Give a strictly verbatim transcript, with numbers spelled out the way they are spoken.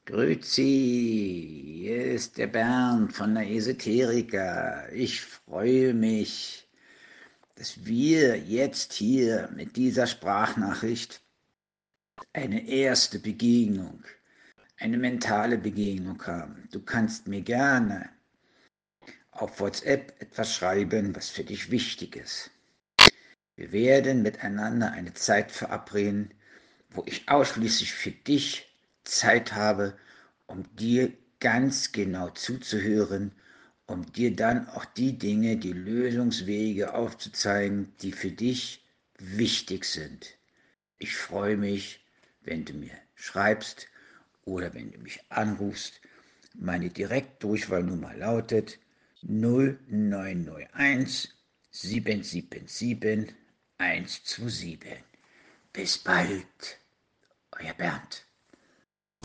Grüezi, hier ist der Bernd von der Esoteriker. Ich freue mich, dass wir jetzt hier mit dieser Sprachnachricht eine erste Begegnung, eine mentale Begegnung haben. Du kannst mir gerne auf WhatsApp etwas schreiben, was für dich wichtig ist. Wir werden miteinander eine Zeit verabreden, wo ich ausschließlich für dich Zeit habe, um dir ganz genau zuzuhören, um dir dann auch die Dinge, die Lösungswege aufzuzeigen, die für dich wichtig sind. Ich freue mich, wenn du mir schreibst oder wenn du mich anrufst. Meine Direktdurchwahlnummer lautet null neun null eins sieben sieben sieben eins zwei sieben. Bis bald, euer Bernd.